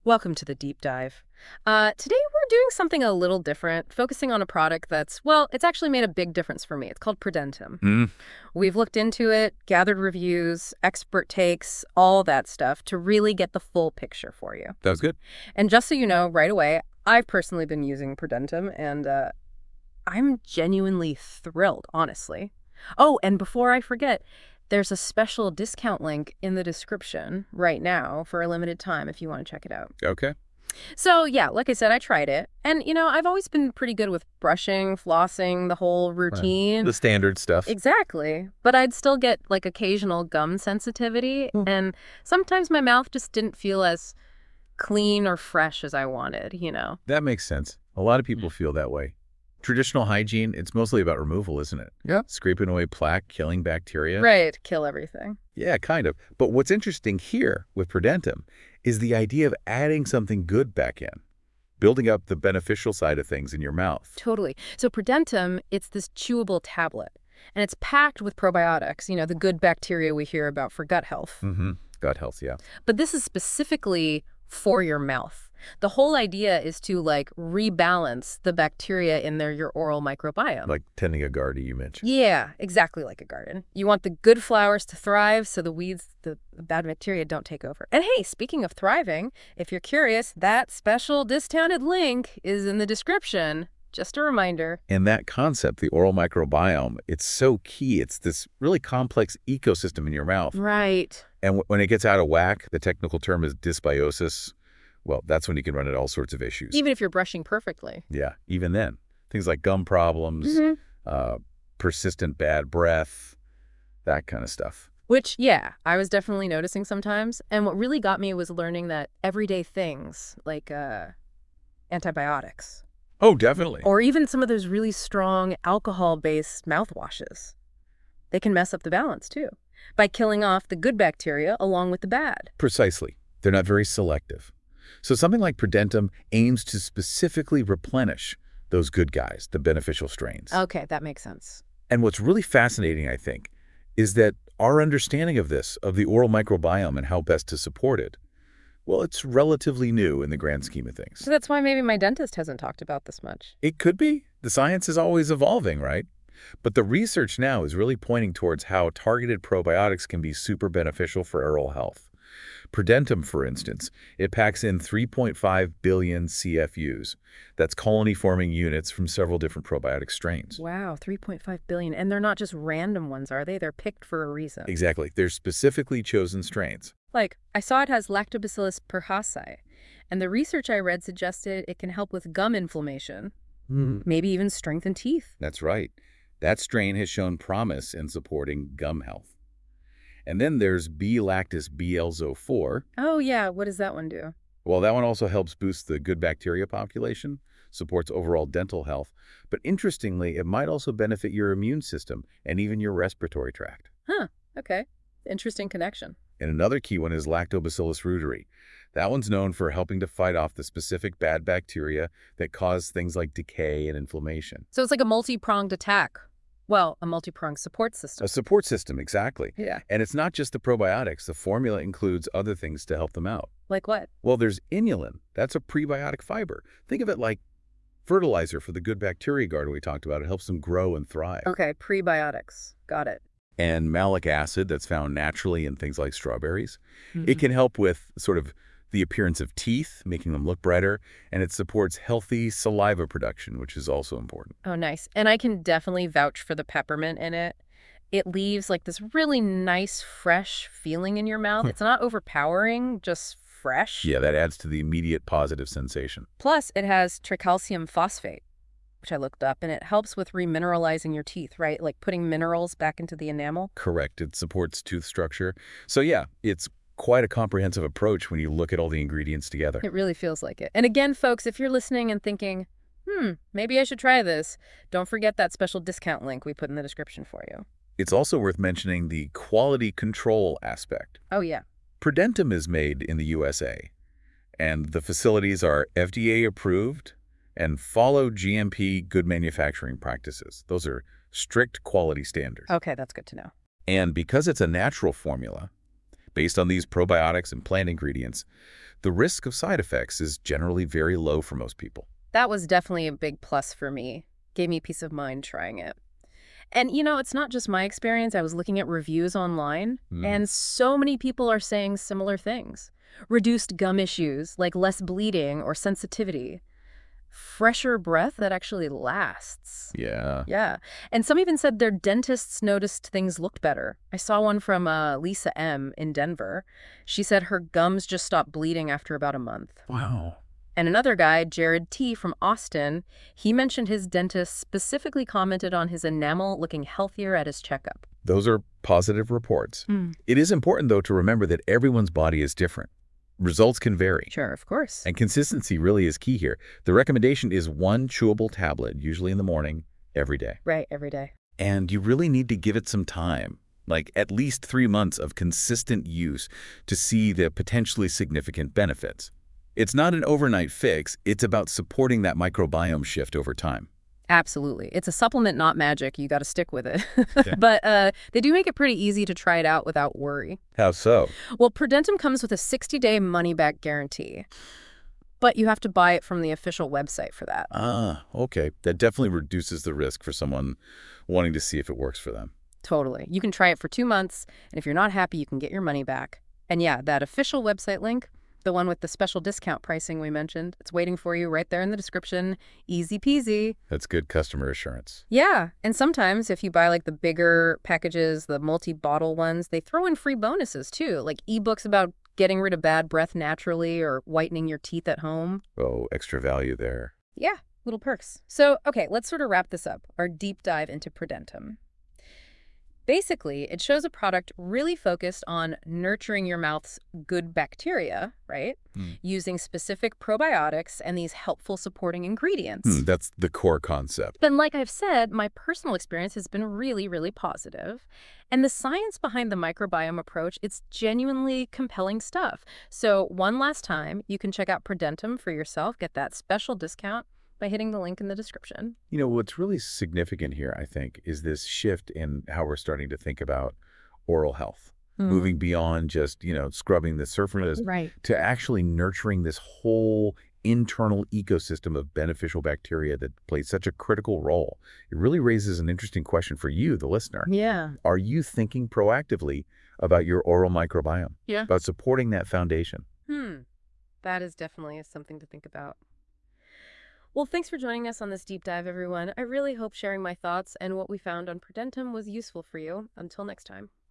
Welcome to the deep dive. Today we're doing something a little different, focusing on a product that's, well, it's actually made a big difference for me. It's called Prodentum. Mm, We've looked into it, gathered reviews, expert takes, all that stuff to really get the full picture for you. that was good. And just so you know, right away, I've personally been using Prodentum, and I'm genuinely thrilled, honestly. Oh, and before I forget, there's a special discount link in the description right now for a limited time if you want to check it out. Okay. So, yeah, like I said, I tried it. And, I've always been pretty good with brushing, flossing, the whole Right. routine. The standard stuff. Exactly. But I'd still get like occasional gum sensitivity. Hmm. And sometimes my mouth just didn't feel as clean or fresh as I wanted. That makes sense. A lot of people feel that way. Traditional hygiene, it's mostly about removal, isn't it? Yeah. Scraping away plaque, killing bacteria. Right. Kill everything. Yeah, kind of. But what's interesting here with Prodentum is the idea of adding something good back in, building up the beneficial side of things in your mouth. Totally. So Prodentum, it's this chewable tablet. And it's packed with probiotics, the good bacteria we hear about for gut health. Mm-hmm. Gut health, yeah. But this is specifically for your mouth. The whole idea is to rebalance the bacteria in your oral microbiome. Like tending a garden you mentioned. Yeah, exactly like a garden. You want the good flowers to thrive so the weeds, the bad bacteria don't take over. And hey, speaking of thriving, if you're curious, that special discounted link is in the description. Just a reminder. And that concept, the oral microbiome, it's so key. It's this really complex ecosystem in your mouth. Right. And when it gets out of whack, the technical term is dysbiosis. Well, that's when you can run into all sorts of issues. Even if you're brushing perfectly. Yeah, even then. Things like gum problems, uh, persistent bad breath, that kind of stuff. Which, yeah, I was definitely noticing sometimes. And what really got me was learning that everyday things like antibiotics Oh, definitely. or even some of those really strong alcohol-based mouthwashes, they can mess up the balance too by killing off the good bacteria along with the bad. Precisely. They're not very selective. So something like Prodentum aims to specifically replenish those good guys, the beneficial strains. Okay, that makes sense. And what's really fascinating, I think, is that our understanding of this, of the oral microbiome and how best to support it, well, it's relatively new in the grand scheme of things. So that's why maybe my dentist hasn't talked about this much. It could be. The science is always evolving, right? But the research now is really pointing towards how targeted probiotics can be super beneficial for oral health. Prodentum, for instance, it packs in 3.5 billion CFUs. That's colony-forming units from several different probiotic strains. Wow, 3.5 billion. And they're not just random ones, are they? They're picked for a reason. Exactly. They're specifically chosen strains. Like, I saw it has Lactobacillus parhasi, and the research I read suggested it can help with gum inflammation, maybe even strengthen teeth. That's right. That strain has shown promise in supporting gum health. And then there's B-lactis BL04. Oh, yeah, what does that one do? Well, that one also helps boost the good bacteria population, supports overall dental health. But interestingly, it might also benefit your immune system and even your respiratory tract. Huh, okay. Interesting connection. And another key one is Lactobacillus reuteri. That one's known for helping to fight off the specific bad bacteria that cause things like decay and inflammation. So it's like a multi-pronged attack. Well, a multi-pronged support system. A support system, exactly. Yeah. And it's not just the probiotics. The formula includes other things to help them out. Like what? Well, there's inulin. That's a prebiotic fiber. Think of it like fertilizer for the good bacteria garden we talked about. It helps them grow and thrive. Okay, prebiotics. Got it. And malic acid that's found naturally in things like strawberries. It can help with sort of the appearance of teeth, making them look brighter, and it supports healthy saliva production, which is also important. Oh, nice. And I can definitely vouch for the peppermint in it. It leaves like this really nice, fresh feeling in your mouth. It's not overpowering, just fresh. Yeah, that adds to the immediate positive sensation. Plus, it has tricalcium phosphate, which I looked up, and it helps with remineralizing your teeth, right? Like putting minerals back into the enamel. Correct. It supports tooth structure. So yeah, it's quite a comprehensive approach when you look at all the ingredients together. It really feels like it. And again, folks, if you're listening and thinking, maybe I should try this, don't forget that special discount link we put in the description for you. It's also worth mentioning the quality control aspect. Oh, yeah. Prodentum is made in the USA, and the facilities are FDA approved and follow GMP good manufacturing practices. Those are strict quality standards. Okay, that's good to know. And because it's a natural formula, Based on these probiotics and plant ingredients, the risk of side effects is generally very low for most people. That was definitely a big plus for me. Gave me peace of mind trying it. And it's not just my experience. I was looking at reviews online, Mm, and so many people are saying similar things. Reduced gum issues, like less bleeding or sensitivity. Fresher breath that actually lasts. yeah. Yeah. And some even said their dentists noticed things looked better. I saw one from Lisa M. in Denver. She said her gums just stopped bleeding after about a month. Wow. And another guy, Jared T. from Austin, he mentioned his dentist specifically commented on his enamel looking healthier at his checkup. Those are positive reports. Hmm. It is important, though, to remember that everyone's body is different. Results can vary. Sure, of course. And consistency really is key here. The recommendation is one chewable tablet, usually in the morning, every day. Right, every day. And you really need to give it some time, like at least 3 months of consistent use to see the potentially significant benefits. It's not an overnight fix. It's about supporting that microbiome shift over time. Absolutely. It's a supplement, not magic. You got to stick with it. Okay. But they do make it pretty easy to try it out without worry. How so? Well, Prodentum comes with a 60-day money-back guarantee, but you have to buy it from the official website for that. Ah, okay. That definitely reduces the risk for someone wanting to see if it works for them. Totally. You can try it for 2 months, and if you're not happy, you can get your money back. And yeah, that official website link, the one with the special discount pricing we mentioned, it's waiting for you right there in the description. Easy peasy. That's good customer assurance. Yeah, and sometimes if you buy like the bigger packages, the multi-bottle ones, they throw in free bonuses too, like ebooks about getting rid of bad breath naturally or whitening your teeth at home. Oh, extra value there. Yeah, little perks. So, okay, let's sort of wrap this up, our deep dive into Prodentum. Basically, it shows a product really focused on nurturing your mouth's good bacteria, right? Hmm. Using specific probiotics and these helpful supporting ingredients. That's the core concept. But like I've said, my personal experience has been really, really positive. And the science behind the microbiome approach, it's genuinely compelling stuff. So one last time, you can check out Prodentum for yourself, get that special discount by hitting the link in the description. You know, what's really significant here, I think, is this shift in how we're starting to think about oral health, moving beyond just, scrubbing the surface Right. to actually nurturing this whole internal ecosystem of beneficial bacteria that plays such a critical role. It really raises an interesting question for you, the listener. Yeah. Are you thinking proactively about your oral microbiome, Yeah. about supporting that foundation? That is definitely something to think about. Well, thanks for joining us on this deep dive, everyone. I really hope sharing my thoughts and what we found on Prodentum was useful for you. Until next time.